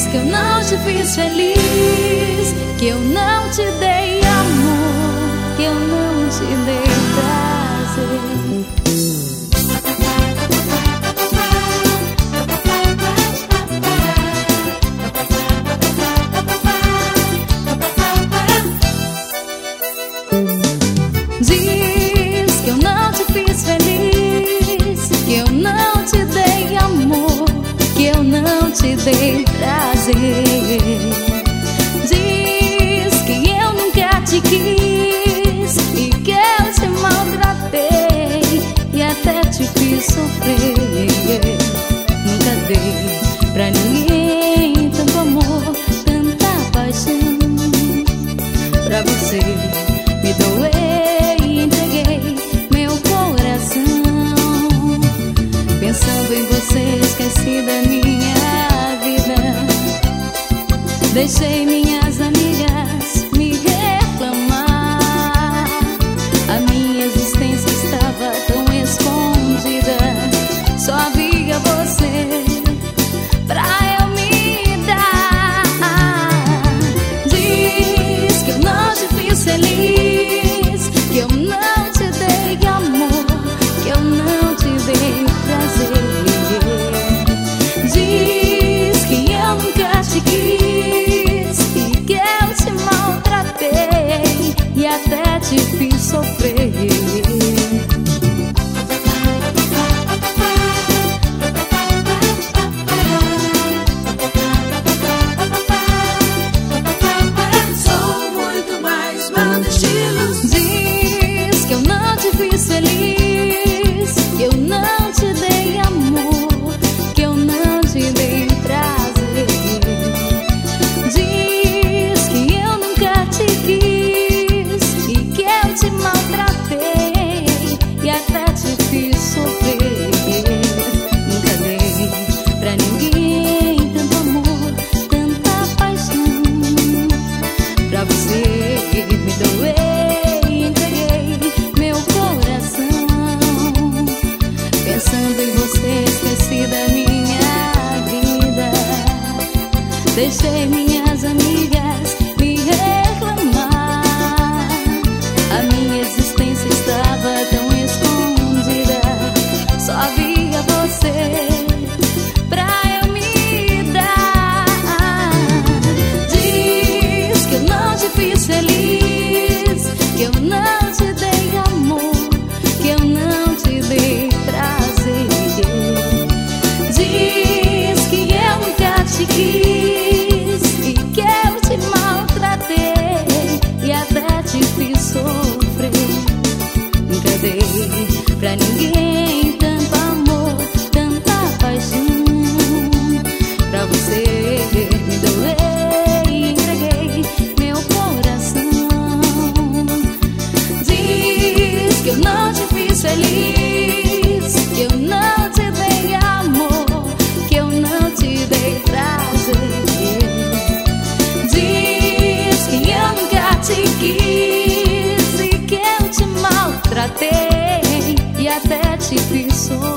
que eu não te fiz feliz, que eu não te dei amor, que eu não te dei prazer. Diz que eu não te fiz feliz, que eu não te dei amor, que eu não te dei prazer. Diz que eu nunca te quis e que eu te maltratei e até te fiz sofrer. Nunca dei pra ninguém tanto amor, tanta paixão. Pra você me doei e entreguei meu coração. Pensando em você, esqueci da minha vida. Deixei minhas amigas me reclamar. A minha existência estava tão escondida, só havia você pra eu me dar. Diz que eu não te fiz feliz, que eu não te dei amor, que eu não te dei prazer. Diz que eu nunca te quis e que eu te maltratei e até te fiz sofrer. Diz que eu não te fiz feliz, que eu não te dei amor, que eu não te dei prazer. Diz que eu nunca te quis e que eu te maltratei e até te fiz sofrer. Nunca dei pra ninguém tanto amor, tanta paixão. Pra você me doei, entreguei meu coração. Pensando em você, esqueci da minha vida. Deixei minhas amigas me reclamar. A minha existência estava tão escondida, só havia você pra eu me dar. Diz que eu não te fiz feliz, que eu não te dei amor, que eu não te dei prazer. Diz que eu nunca te quis e que eu te maltratei e até te fiz sofrer. Nunca dei pra ninguém tanto amor, tanta paixão. Pra você me doei e entreguei meu coração. Diz que eu não te fiz feliz, que eu não te dei amor, que eu não te dei prazer. Diz que eu nunca te quis e que eu te maltratei e até te fiz sofrer.